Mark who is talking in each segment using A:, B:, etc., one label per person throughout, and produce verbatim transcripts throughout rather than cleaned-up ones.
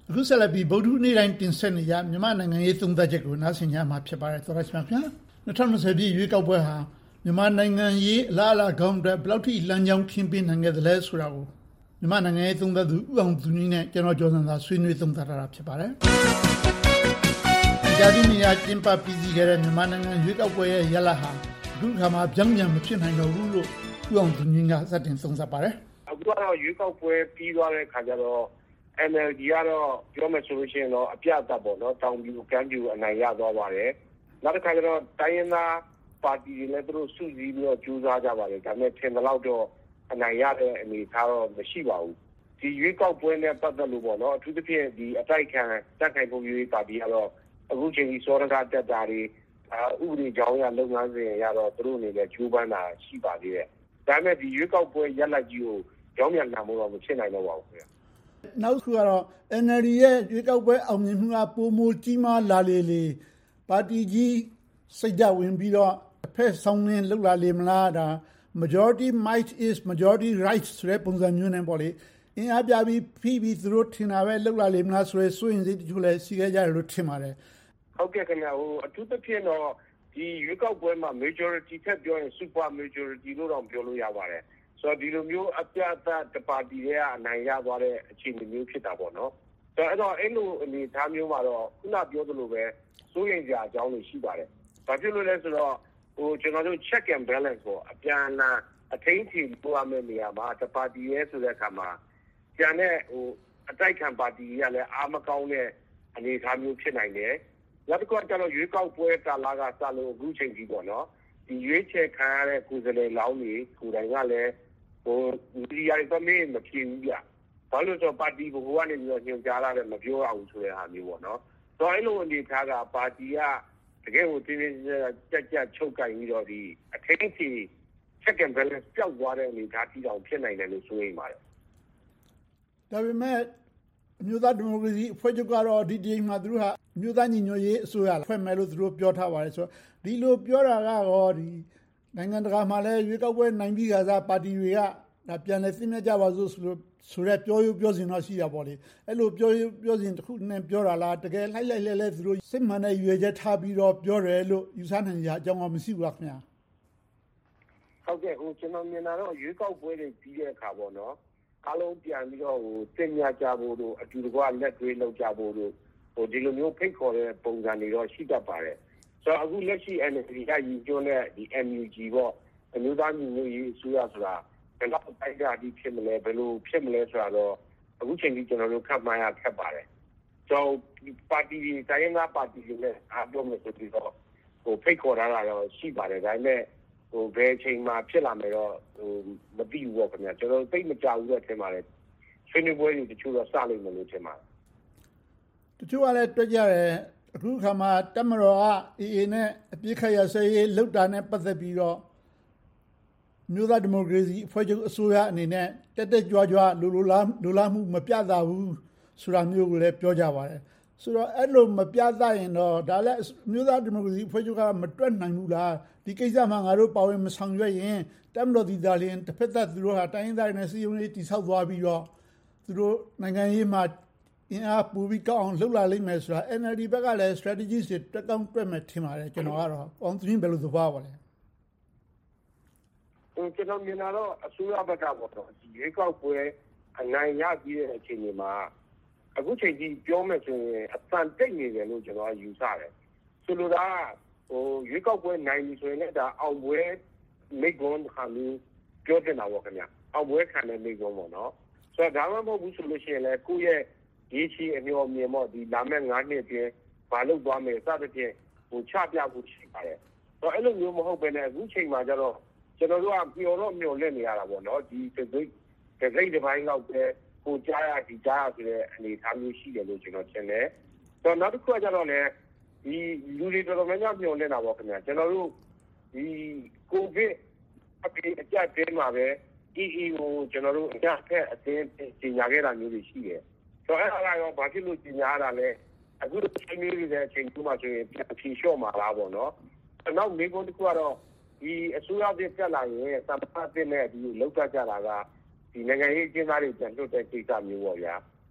A: အခုဆက်လက်ပြီးဗုဒ္ဓနေ့တိုင်းတင်ဆက်နေကြမြန်မာနိုင်ငံရေးသုံးသပ်ချက်ကိုနားဆင်ကြမှာဖြစ်ပါတယ်သောရရှိပါခင်ဗျာ၂၀၂၀ပြည့်ရွေးကောက်ပွဲဟာမြန်မာနိုင်ငံရေးအလားအလာကောင်းတဲ့ဘယ်လောက်ထိလမ်းကြောင်းခင်းပေးနိုင်ခဲ့သလဲဆိုတာကိုမြန်မာနိုင်ငံရေးသုံးသပ်သူဦးအောင်သူကြီးနဲ့ကျွန်တော်ကျော်စံသာဆွေးနွေးသုံးသပ်ထားတာဖြစ်ပါတယ်ကြာသီးနေရာကျင်းပပြီးစီးခဲ့တဲ့မြန်မာနိုင်ငံရွေးကောက်ပွဲရဲ့ရလဒ်ဟာအခုခါမှာပြောင်းပြန်မဖြစ်နိုင်တော့ဘူးလို့ဦးအောင်သူကြီးကစတင်သုံးသပ်ပါတယ်
B: အခုကတော့ရွေးကောက်ပွဲပြီးသွားတဲ့ခါကျတော့ N L D ကတော့ပြောမယ်ဆိုလို့ရှိရင်တော့အပြတ်အသတ်ပေါ့နော်တောင်ပြူကမ်းပြူအနိုင်ရသွားပါတယ်နောက်တစ်ခါကျတော့တိုင်းရင်းသားပါတီတွေလည်းသူတို့စုစည်းပြီးတော့ကြိုးစားကြပါတယ်ဒါပေမဲ့ထင်သလောက်တော့အနိုင်ရတဲ့အနေအထားတော့မရှိပါဘူးဒီရွေးကောက်ပွဲနဲ့ပတ်သက်လို့ပေါ့နော်အထူးသဖြင့်ဒီအတိုက်ခံတက်ခိုင်ပုံရွေးပါတီကတော့အခုချိန်ကြီးစောရကတက်တာတွေဥပဒေကြောင်းရလုပ်ငန်းစဉ်ရတော့သူတို့အနေနဲ့ကြိုးပမ်းတာရှိပါသေးတယ်ဒါပေမဲ့ဒီရွေးကောက်ပွဲရလဒ်ကြီးကိုကြောင်းမြန်လာမှုတော့မဖြစ်နိုင်တော့ပါဘူးခင်ဗျ
A: နောက်တစ်ခုကတော့ N L D ရဲ့ရွေးကောက်ပွဲအောင်မြင်မှုကပိုမိုကြီးမားလာလေလေပါတီကြီးစိတ်ဓာတ်ဝင်ပြီးတော့အဖက်ဆောင်နေလောက်လာလေမလားဒါ majority might is majority right ဆိုတဲ့ပုံစံမျိုးနဲ့ပေါ့လေအင်အားပြပြီးဖိပြီးသူတို့ထင်တာပဲလောက်လာလေမလားဆိုရဲစိုးရင်စိတ်တချို့လည်းရှိခဲ့ကြတယ်လို့ထင်ပါတယ်
B: ဟုတ်ကဲ့ခင်ဗျဟိုအထူးသဖြင့်တော့ဒီရွေးကောက်ပွဲမှာ majority ထက်ပြောရင် super majority လို့တော့ပြောလို့ရပါတယ်ဆိုတော့ဒီလိုမျိုးအပြတ်အသတ်ပါတီတွေကအနိုင်ရသွားတဲ့အခြေအနေမျိုးဖြစ်တာပေါ့နော်ဆိုတော့အဲ့တော့အဲ့လိုအနေအထားမျိုးမှာတော့ခုနပြောသလိုပဲစိုးရိမ်ကြအကြောင်းတွေရှိပါတယ်ဘာဖြစ်လို့လဲဆိုတော့ဟိုကျွန်တော်တို့ check and balance ပေါ့အပြန်အလှန်အထိန်းချည်ပို့ရမယ့်နေရာမှာတပါတီရဲဆိုတဲ့အခါမှာကျန်တဲ့ဟိုအတိုက်ခံပါတီတွေကလည်းအားမကောင်းတဲ့အနေအထားမျိုးဖြစ်နိုင်တယ်နောက်တစ်ခုကကျတော့ရွေးကောက်ပွဲကာလကစလို့အခုချိန်ကြီးပေါ့နော်ဒီရွေးချယ်ခံရတဲ့ကိုယ်စားလှယ်လောင်းတွေကိုယ်တိုင်ကလည်းဟိုဒီအရေးသမီးမဖြစ်ဘူးဗျဘာလို့ဆိုပါတီဘိုးကနေပြီးတော့ညွှန်ကြားလာတယ်မပြောအောင်ဆိုတဲ့ဟာမျိုးပေါ့နော်ဆိုတော့အဲ့လိုအနေထားကပါတီကတကယ်ကိုတင်းတင်းကြပ်ကြပ်ချုပ်ကင်ပြီးတော့ဒီအထင်းချီ check and balance ပျောက်သွားတဲ့အနေအထားတိတောင်ဖြစ်နိုင်တယ်လို့ဆိုရင်ပါတယ်
A: ဒါပေမဲ့အမျိုးသားဒီမိုကရေစီအဖွဲ့ချုပ်ကတော့ဒီဒီမှာသူတို့ဟာအမျိုးသားညီညွတ်ရေးအစိုးရဖွဲ့မယ်လို့သူတို့ပြောထားပါတယ်ဆိုတော့ဒီလိုပြောတာကတော့ဒီနိုင်ငံတကာမှာလည်းရွေးကောက်ပွဲနိုင်ပြီးကြစားပါတီတွေကဒါပြန်လဲသိမြတ်ကြပါစို့ဆိုလို့ဆိုရက်ပြောရပြောစင်တော့ရှိရပါလေအဲ့လိုပြောရပြောစင်တစ်ခုနဲ့ပြောတာလားတကယ်လိုက်လိုက်လဲလဲသူတို့စိတ်မှန်တဲ့ရွေချက်ထားပြီးတော့ပြောတယ်လို့ယူဆနိုင်ကြအကြောင်းကမရှိဘူးလားခင်ဗျာ
B: ဟုတ်ကဲ့ဟိုကျွန်တော်မြင်တာတော့ရွေးကောက်ပွဲတွေပြီးတဲ့အခါပေါ့နော်အားလုံးပြန်ပြီးတော့ဟိုသိမြတ်ကြဖို့တို့အတူတကွလက်တွေးလောက်ကြဖို့တို့ဟိုဒီလိုမျိုးဖိတ်ခေါ်တဲ့ပုံစံတွေတော့ရှိတတ်ပါတယ်ဆိုတော့အခုလက်ရှိ N L D ကယူကျွန်းတဲ့ဒီ N U G ပေါ့အမျိုးသားညီညွတ်ရေးအစိုးရဆိုတာဘယ်တော့တိုက်တာဒီဖြစ်မလဲဘယ်လိုဖြစ်မလဲဆိုတာတော့အခုချိန်ကြီးကျွန်တော်တို့ခက်မှန်းရခက်ပါတယ်ဆိုတော့ပါတီတွေတိုင်းသားပါတီတွေနဲ့အားလုံးနဲ့ဆိုပြီးတော့ဟိုဖိတ်ခေါ်ထားတာတော့ရှိပါတယ်ဒါပေမဲ့ဟိုဘယ်ချိန်မှဖြစ်လာမယ်တော့ဟိုမသိဘူးပေါ့ခင်ဗျာကျွန်တော်သိမကြောက်ဘူးတော့ထင်ပါတယ်ဆွေးနွေးပွဲတွေတချို့တော့စလိမ့်မယ်လို့ထင်ပါတယ်
A: တချို့ကလည်းတွေ့ကြတယ်အခုခါမှာတမတော်က A A နဲ့အပြစ်ခတ်ရဆဲရေးလှုပ်တာနဲ့ပတ်သက်ပြီးတော့မြို့သားဒီမိုကရေစီအဖွဲ့ချုပ်အစိုးရအနေနဲ့တက်တက်ကြွကြွလိုလိုလားလိုလားမှုမပြသဘူးဆိုတာမျိုးကိုလည်းပြောကြပါတယ်ဆိုတော့အဲ့လိုမပြသရင်တော့ဒါလည်းမြို့သားဒီမိုကရေစီအဖွဲ့ချုပ်ကမတွက်နိုင်ဘူးလားဒီကိစ္စမှာငါတို့ပါဝင်မဆောင်ရွက်ရင်တမတော်ဒီသားလင်းတစ်ဖက်သက်သူတို့ဟာတိုင်းသားတွေနဲ့စီယုံလေးတိဆောက်သွားပြီးတော့သူတို့နိုင်ငံရေးမှာအင်အားပူပြီးကောက်အောင်လှုပ်လာလိမ့်မယ်ဆိုတာ N L D ဘက်ကလည်း strategy တွေတက်ကောင်းတွက်မယ်ထင်ပါတယ်ကျွန်တော်ကတော့အောင်သူင်းဘယ်လိုသဘောပါလဲ
B: ဟိုကျွန်တော်မြင်တာတော့အစိုးရဘက်ကပေါ့တော့ဒီရွေးကောက်ပွဲအနိုင်ရပြီးတဲ့အချိန်တွေမှာအခုချိန်ကြီးပြောမယ်ဆိုရင်အတန်တိတ်နေတယ်လို့ကျွန်တော်ယူဆတယ်ဆိုလိုတာဟိုရွေးကောက်ပွဲနိုင်ပြီဆိုရင်လည်းဒါအောင်ပွဲမိကွန်းခါမျိုးပြောတင်တာပေါ့ခင်ဗျအောင်ပွဲခံတဲ့မိကွန်းပေါ့နော်ဆိုတော့ဒါမှမဟုတ်ဘူးဆိုလို့ရှိရင်လည်းကိုယ့်ရဲ့ဒီချီအမျိုးအမြင်ပေါ့ဒီလာမယ့်၅နှစ်အတွင်းဘာလုပ်သွားမယ်စသဖြင့်ဟိုချပြဖို့ရှိပါတယ်ဆိုတော့အဲ့လိုမျိုးမဟုတ်ဘဲနဲ့အခုချိန်မှာကျတော့ကျွန်တော်တို့ကမျောတော့မျောလက်နေရတာပေါ့နော်ဒီစိတ်စိတ်စိတ်တစ်ပိုင်းလောက်ပဲကိုကြားရဒီကြားရဆိုတဲ့အနေအထားမျိုးရှိတယ်လို့ကျွန်တော်ထင်တယ်ဆိုတော့နောက်တစ်ခုကကျတော့လည်းဒီလူတွေတော်တော်များများမျောလက်နေတာပေါ့ခင်ဗျာကျွန်တော်တို့ဒီကိုဗစ်အပြေအကျတဲမှာပဲ E E ကိုကျွန်တော်တို့အကြက်အတင်းကြီးညာခဲ့တာမျိုးတွေရှိတယ်ဆိုတော့အဲ့ဒါကတော့ဘာဖြစ်လို့ကြီးညာတာလဲအခုချိန်မျိုးတွေတဲ့အချိန်တူမှဆိုရင်ပြန်ဖြေလျှော့မှာလားပေါ့နော်နောက်မိကုန်းတစ်ခုကတော့ဒီအစိုးရသစ်တက်လာရင်သမ္မတသစ်နဲ့ဒီလောက်ကြကြတာကဒီနိုင်ငံရေးကျင်းသားတွေပြန်လွတ်တဲ့ကိစ္စမျိုးပေါ့ဗျာ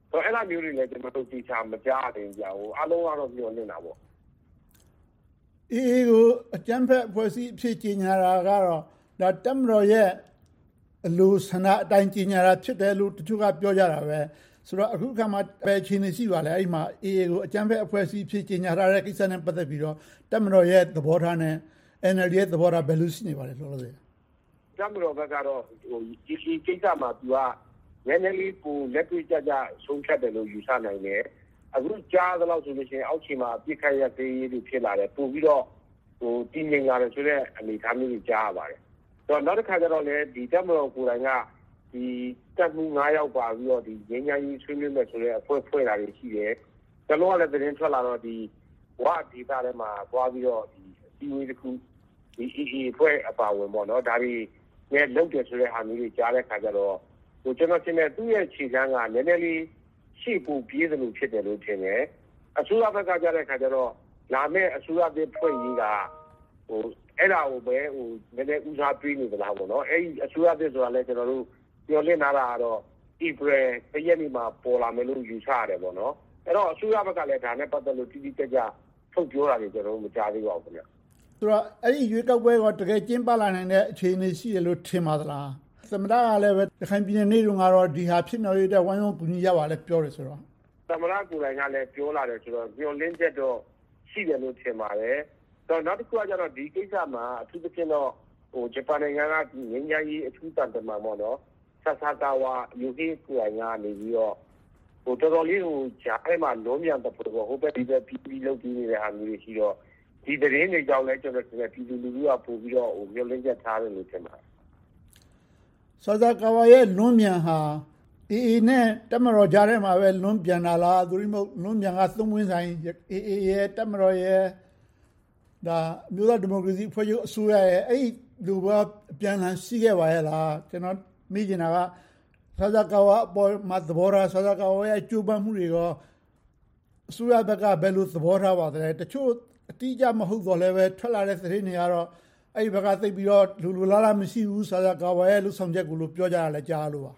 B: ဆိုတော့အဲ့လိုမျိုးတွေလည်းကျွန်တော်တို့သိချာမကြားတယ်ကြာဟိုအလုံးကတော့ပြောနေတာပေါ့
A: အေးကိုအကျန်းဖက်အဖွဲ့အစည်းအဖြစ်ကြီးညာတာကတော့ဒါတက်မတော်ရဲ့အလိုဆန္ဒအတိုင်းကြီးညာတာဖြစ်တယ်လို့တချို့ကပြောကြတာပဲဆိုတော့အခုခါမှာပဲချင်းနေရှိပါလေအဲ့မှာအေးကိုအကျန်းဖက်အဖွဲ့အစည်းဖြစ်ကြီးညာထားတဲ့ကိစ္စနဲ့ပတ်သက်ပြီးတော့တက်မတော်ရဲ့သဘောထားနဲ့ N L D ရဲ့သဘောထားဘယ်လိုရှိနေပါလဲလို့လို့ဆို
B: တက်မတော်ဘက်ကတော့ဟိုဒီကိစ္စမှာသူကနည်းနည်းလေးကိုလက်တွေ့ကြကြဆုံးဖြတ်တယ်လို့ယူဆနိုင်တယ်အခုကြားသလောက်ဆိုလို့ရှိရင်အောက်ခြေမှာပြစ်ခတ်ရသေးရေးတွေဖြစ်လာတယ်ပို့ပြီးတော့ဟိုတင်းငင်လာတယ်ဆိုတဲ့အနေအထားမျိုးကြီးကြားရပါတယ်ဆိုတော့နောက်တစ်ခါကျတော့လေဒီတက်မတော်ကိုယ်တိုင်ကဒီတက်မှု၅ယောက်ပါပြီးတော့ဒီငင်းညာကြီးဆွေးနွေးမယ်ဆိုတဲ့အဖွဲ့ဖွဲ့တာတွေရှိတယ်ကျလို့ကလည်းသတင်းထွက်လာတော့ဒီဝါဒေတာထဲမှာသွားပြီးတော့ဒီအစည်းအဝေးတစ်ခုဒီ E E ဖွဲ့အပါဝင်ပေါ့နော်ဒါတွေနဲ့လုပ်တယ်ဆိုတဲ့ဟာမျိုးတွေကြားတဲ့ခါကျတော့ဟိုကျွန်တော်ရှင်းတဲ့သူ့ရဲ့ခြေကမ်းကနည်းနည်းလေးရှေ့ပိုပြေးသလိုဖြစ်တယ်လို့ထင်တယ်အစိုးရဘက်ကကြားတဲ့ခါကျတော့လာမယ့်အစိုးရသစ်ဖွဲ့ရေးကဟိုအဲ့ဒါကိုပဲဟိုနည်းနည်းဦးစားပေးနေသလားပေါ့နော်အဲ့ဒီအစိုးရသစ်ဆိုတာလည်းကျွန်တော်တို့ပြောလင့်လာတာကတော့ April တစ်ရက်နေ့မှာပေါ်လာမယ်လို့ယူဆရတယ်ပေါ့နော်အဲ့တော့အစိုးရဘက်ကလည်းဒါနဲ့ပတ်သက်လို့တိတိကျကျထုတ်ပြောတာတွေကျွန်တော်တို့မကြားသေးပါဘူးခင်ဗျ
A: ဆိုတော့အဲ့ဒီရွေးကောက်ပွဲကတကယ်ကျင်းပလာနိုင်တဲ့အခြေအနေရှိတယ်လို့ထင်ပါသလားသမ္မတကလည်းပဲရခိုင်ပြည်နယ်နေတုန်းကတော့ဒီဟာဖြစ်မြောက်ရေးတဲ့ဝိုင်းဝန်းကူညီရပါလဲပြောတယ်ဆိုတော့
B: သမ္မတကိုယ်တိုင်ကလည်းပြောလာတယ်ဆိုတော့မျှော်လင့်ချက်တော့ရှိတယ်လို့ထင်ပါတယ်ဆိုတော့နောက်တစ်ခုကကျတော့ဒီကိစ္စမှာအထူးသဖြင့်တော့ဟိုဂျပန်နိုင်ငံကဒီငင်းညာကြီးအထူးတန်တမန်ပေါ့နော်ဆဆကာဝါယူဟီကိုယ်တိုင်ကနေပြီးတော့ဟိုတော်တော်လေးဟိုဂျာအဲ့မှာလုံးမြန်တဲ့ပုံဟိုဘက်ဒီဘက်ပြီးပြီးလုပ်ပြီးနေတဲ့ဟာမျိုးတွေရှိတော့ဒီသတင်းတွေကြောင့်လည်းကျွန်တော်တို့ပြည်သူလူထုကပို့ပြီးတော့ဟိုမျှော်လင့်ချက်ထားတယ်လို့ထင်ပါတယ်
A: ဆဆကာဝါရဲ့လွန်မြန်ဟာအေအေနဲ့တက်မတော်ကြားထဲမှာပဲလွန်ပြန်လာလားသူတို့မဟုတ်လွန်မြန်ကသုံးဝင်းဆိုင်အေအေရဲ့တက်မတော်ရဲ့ဒါမျိုးသားဒီမိုကရေစီဖွဲ့ချုပ်အစိုးရရဲ့အဲ့ဒီလိုပဲပြန်လာရှိခဲ့ပါရဲ့လားကျွန်တော်မိကျင်တာကဆဆကာဝါအပေါ်မှာသဘောထားဆဆကာဝါရဲ့ကြိုးပမ်းမှုတွေရောအစိုးရဘက်ကဘယ်လိုသဘောထားပါသလဲတချို့အတိအကျမဟုတ်တော့လည်းပဲထွက်လာတဲ့သတင်းတွေကတော့အဲ့ဒီဘက်ကသိပြီးတော့လူလူလားလားမရှိဘူးဆဆကာဝါရဲ့လူဆောင်ချက်ကိုလို့ပြောကြတာလည်းကြားလို့ပါ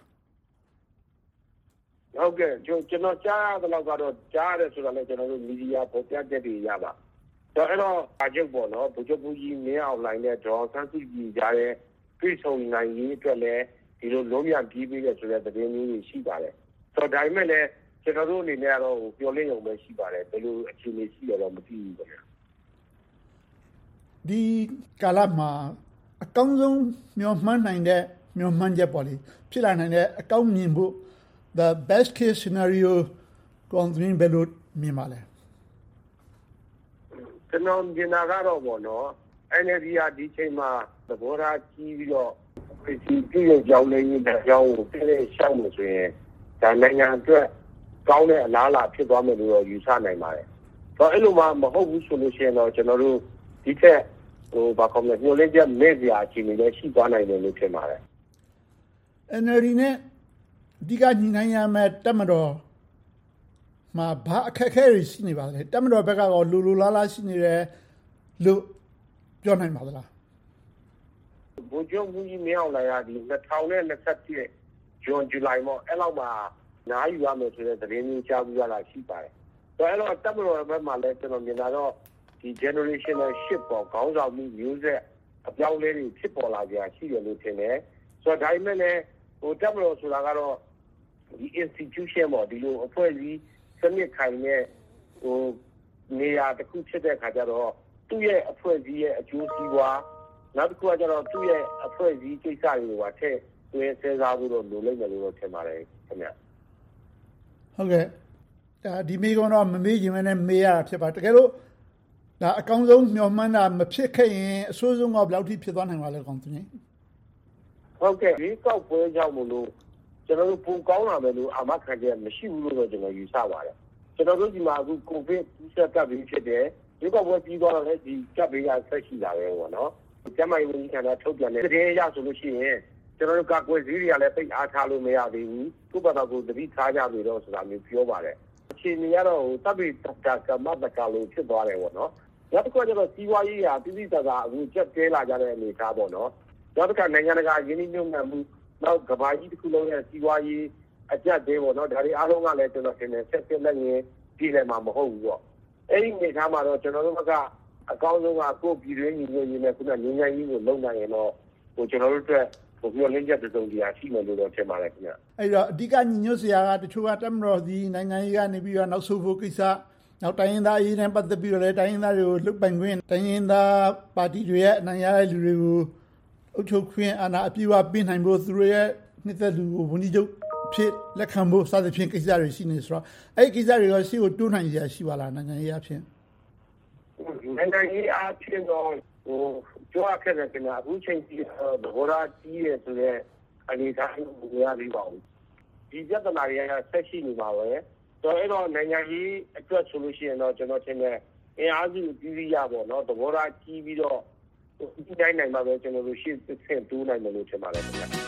B: ဟုတ်ကဲ့ကျွန်တော်ကြားရတဲ့လောက်ကတော့ကြားရတယ်ဆိုတော့လည်းကျွန်တော်တို့မီဒီယာပေါ်ပြချက်တွေရပါတော့အဲ့တော့အကျုပ်ပေါ့နော်ဗိုလ်ချုပ်ကြီးမင်းအောင်လှိုင်နဲ့ဒေါ်ဆန်းစုကြည်ကြားတဲ့ပြည်ဆုံနိုင်ရေးအတွက်လည်းဒီလိုလုံးဝပြီးပြီးတဲ့ဆိုတဲ့သတင်းမျိုးတွေရှိပါတယ်ဆိုတော့ဒါပေမဲ့လည်းကျွန်တော်တို့အနေနဲ့ကတော့ပြောလင်းရုံပဲရှိပါတယ်ဘယ်လိုအခြေအနေရှိရတော့မသိဘူးခင်ဗျာ
A: ဒီကာလမှာအကောင်းဆုံးမျှော်မှန်းနိုင်တဲ့မျှော်မှန်းချက်ပေါ့လေဖြစ်လာနိုင်တဲ့အကောင်းမြင်ဖို့ the best case scenario ကိုန်ရင်ဘယ်လိုမြင်ပါလဲ
B: ကျွန်တော်မြင်တာကတော့ပေါ့နော် N L D ကဒီချိန်မှာသဘောထားကြီးပြီးတော့ဒီပြည်ရဲ့ကြောင်းလေးနဲ့ကြောင်းကိုပြည့်ရှောက်လို့ဆိုရင်ဒါနိုင်ငံအတွက်ကောင်းတဲ့အလားအလာဖြစ်သွားမယ်လို့ယူဆနိုင်ပါတယ်ဆိုတော့အဲ့လိုမှမဟုတ်ဘူးဆိုလို့ရှိရင်တော့ကျွန်တော်တို့ဒီထက်ဟိုဘာကောင်းလဲညှို့လေးချက်မဲ့စရာအခြေအနေလည်းရှိသွားနိုင်တယ်လို့ထင်ပါတယ်
A: N L D နဲ့ဒီကညီနိုင်ရမယ်တက်မတော်မှာဘာအခက်အခဲတွေရှိနေပါလဲတက်မတော်ဘက်ကရောလူလူလားလားရှိနေတယ်လို့ပြောနိုင်ပါသလား
B: ဘိုးချုပ်ကြီးမင်းအောင်လှိုင်ကဒီ၂၀၂၁ဇွန်ဇူလိုင်မှာအဲ့လောက်မှာနားယူရမယ်ဆိုတဲ့သတင်းမျိုးကြားပြီးရတာရှိပါတယ်ဆိုတော့အဲ့တော့တက်မတော်ဘက်မှာလည်းကျွန်တော်မြင်တာတော့ဒီ generational shift ပေါ့ခေါင်းဆောင်မှုမျိုးဆက်အပြောင်းလဲတွေဖြစ်ပေါ်လာကြရှိတယ်လို့ထင်တယ်ဆိုတော့ဒါပေမဲ့လည်းဟိုတက်မတော်ဆိုတာကတော့ဒီ institution ပေါ့ဒီလိုအဖွဲ့အစည်းစနစ်ခိုင်တဲ့ဟိုနေရာတစ်ခုဖြစ်တဲ့ခါကျတော့သူ့ရဲ့အဖွဲ့အစည်းရဲ့အကျိုးစီးပွားနောက်တစ်ခုကကျတော့သူ့ရဲ့အဖွဲ့အစည်းကိစ္စတွေကထည့်သွင်းစဉ်းစားဖို့တော့လိုလိမ့်မယ်လို့ထင်ပါတယ်ခင်ဗျ
A: ဟုတ်ကဲ့ဒါဒီမိကတော့မမေးရင်လည်းမေးရတာဖြစ်ပါတကယ်လို့ဒါအကောင်းဆုံးမျှော်မှန်းတာမဖြစ်ခဲ့ရင်အဆိုးဆုံးကဘယ်လောက်ထိဖြစ်သွားနိုင်ပါလဲကောင်းသူကြီး
B: ဟုတ်ကဲ့ဒီကောက်ပွဲကြောင့်မလို့ကျွန်တော်တို့ပုံကောင်းလာမယ်လို့အာမခံချက်မရှိဘူးလို့တော့ကျွန်တော်ယူဆပါတယ်ကျွန်တော်တို့ဒီမှာအခုကိုဗစ်ကူးစက်ကပ်ပြီးဖြစ်တယ်ဒီကောက်ပွဲပြီးသွားတော့လည်းဒီကပ်ဘေးကဆက်ရှိလာတယ်ပေါ့နော်ကျမကြီးဝန်ကြီးဌာနထုတ်ပြန်တဲ့တကယ်ရဆိုလို့ရှိရင်ကျွန်တော်တို့ကကွယ်စည်းတွေကလည်းပိတ်အားထားလို့မရသေးဘူးသူ့ဘာသာကိုတတိထားကြပြီတော့ဆိုတာမျိုးပြောပါတယ်အခြေအနေကတော့တပ်ပိတကမတကလို့ဖြစ်သွားတယ်ပေါ့နော်နောက်တစ်ခုကျတော့စီးပွားရေးရာပြည်ပြည်သားအခုကျက်တဲလာကြတဲ့အနေအထားပေါ့နော်နောက်တစ်ခါနိုင်ငံတကာယင်းနှိမ့်ညွှန်းမှုနောက်ကဘာကြီးတစ်ခုလုံးရဲ့စီးပွားရေးအကြက်သေးပေါ့နော်ဒါတွေအားလုံးကလည်းကျွန်တော်ထင်တယ်ဆက်ဆက်လက်ရင်းပြည်နယ်မှာမဟုတ်ဘူးပေါ့အဲ့ဒီနေသားမှာတော့ကျွန်တော်တို့ကအကောင်းဆုံးကကိုပြည်တွင်းညီညွတ်ရေးနဲ့ခုနငင်းငင်းကြီးကိုလုံနိုင်ရင်တော့ဟိုကျွန်တော်တို့အတွက်ဟိုပြောလင်းချက်တုံးတရားရှိမယ်လို့တော့ထင်ပါတယ်ခင်ဗျ
A: အဲ့တော့အဓိကညီညွတ်စရာကတချို့ကတမတော်ဒီနိုင်ငံရေးကနေပြီးတော့နောက်ဆုတ်ဖို့ကိစ္စနောက်တိုင်းရင်းသားအရေးနဲ့ပတ်သက်ပြီးတော့လည်းတိုင်းရင်းသားတွေကိုလွတ်ပိုင်ခွင့်တိုင်းရင်းသားပါတီတွေရဲ့အနိုင်ရတဲ့လူတွေကိုအုပ်ချုပ်ခွင့်အာဏာအပြည့်အဝပေးနိုင်ဖို့သူတို့ရဲ့နှစ်သက်လူကိုဝန်ကြီးချုပ်ဖြစ်လက်ခံဖို့စသဖြင့်ကိစ္စတွေရှိနေဆိုတော့အဲ့ဒီကိစ္စတွေရောရှိကိုတိုးနိုင်ရရှိပါလားနိုင်ငံရေးအဖြစ်
B: နိုင်ငံရေးအဖြစ်တော့ဟိုကြွားခဲ့တဲ့ကနေ့အခုချိန်ကြီးဘောရာကြီးရဲ့ဆိုတဲ့အနေအထားကိုရပြီးပါဘူးဒီပြဿနာတွေကဆက်ရှိနေမှာပဲတော့အဲ့တော့နိုင်ငံရေးအတွက်ဆိုလို့ရှိရင်တော့ကျွန်တော်ထင်တယ်အင်အားစုပြည်ပြည်ရပေါ့နော်သဘောထားကြီးပြီးတော့ဒီတိုင်းနိုင်မှာပဲကျွန်တော်တို့ရှေ့ဆက်တိုးနိုင်မယ်လို့ထင်ပါတယ်ခင်ဗျာ